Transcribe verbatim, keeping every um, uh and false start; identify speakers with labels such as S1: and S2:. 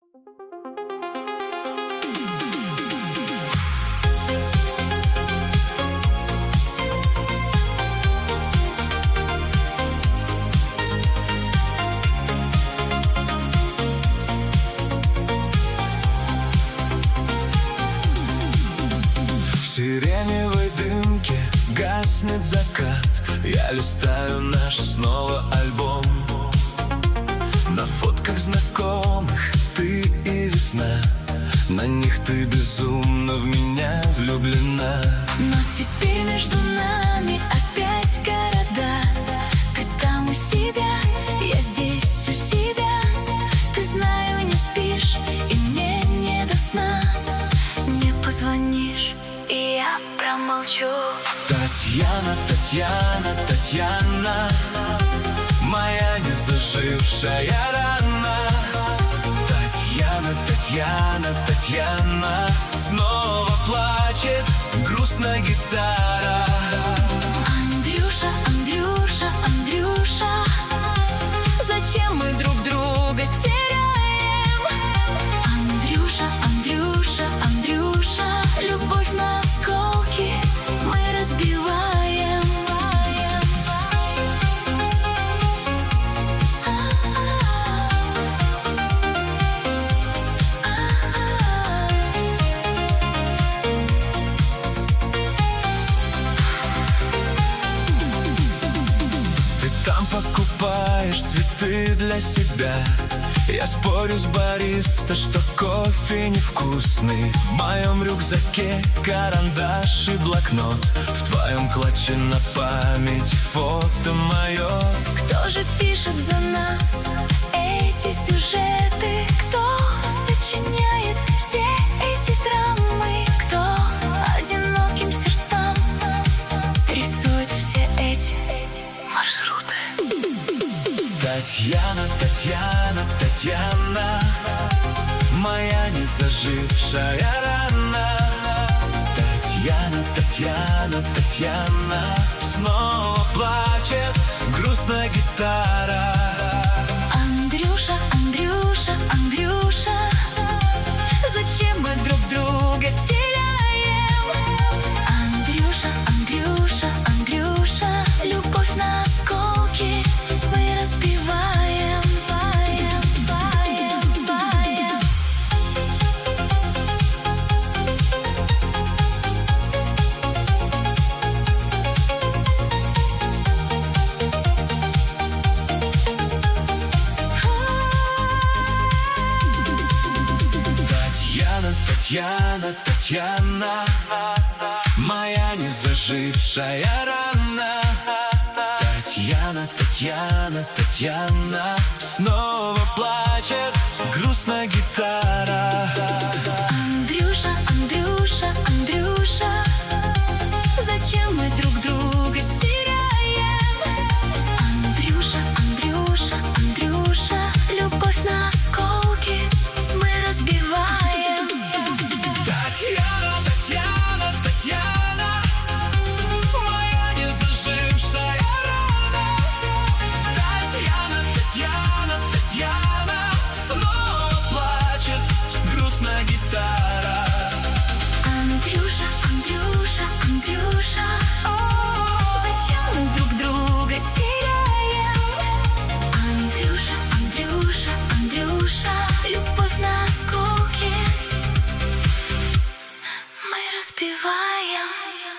S1: В сиреневой дымке гаснет закат. Я листаю наш снова альбом. На фотках знакомых ты и весна. На них ты безумно в меня влюблена.
S2: Но теперь между нами опять города. Ты там у себя, я здесь у себя. Ты, знаю, не спишь, и мне не до сна. Не позвонишь, и я промолчу.
S1: Татьяна, Татьяна, Татьяна, моя незажившая рана. Татьяна, Татьяна, Татьяна, снова плачет грустная гитара.
S2: Андрюша, Андрюша, Андрюша, зачем мы друг друга теряем? Андрюша, Андрюша, Андрюша, любовь на осколки мы разбиваем.
S1: Там покупаешь цветы для себя. Я спорю с бариста, что кофе невкусный. В моем рюкзаке карандаш и блокнот. В твоем клатче на память фото мое.
S2: Кто же пишет за нас эти сюжеты? Кто сочиняет все эти драмы? Кто одиноким сердцам рисует все эти маршруты?
S1: Татьяна, Татьяна, Татьяна, моя незажившая рана. Татьяна, Татьяна, Татьяна, снова плачет грустная гитара.
S2: Андрюша, Андрюша, Андрюша, зачем мы друг друга теряем? Андрюша, Андрюша, Андрюша, любовь на осколки мы разбиваем, баем, баем, баем.
S1: Татьяна, Татьяна, Татьяна, моя незажившая рана. Татьяна, Татьяна, Татьяна, снова плачет грустная гитара.
S2: Андрюша, Андрюша, Андрюша, зачем мы друг друга теряем? Андрюша, Андрюша, Андрюша, любовь на осколки мы разбиваем.
S1: Татьяна, Татьяна, Татьяна, моя незажившая рана. Татьяна, Татьяна, Татьяна, снова плачет грустная гитара.
S2: Андрюша, Андрюша, Андрюша, зачем мы друг друга теряем? Андрюша, Андрюша, Андрюша, любовь на осколки мы разбиваем.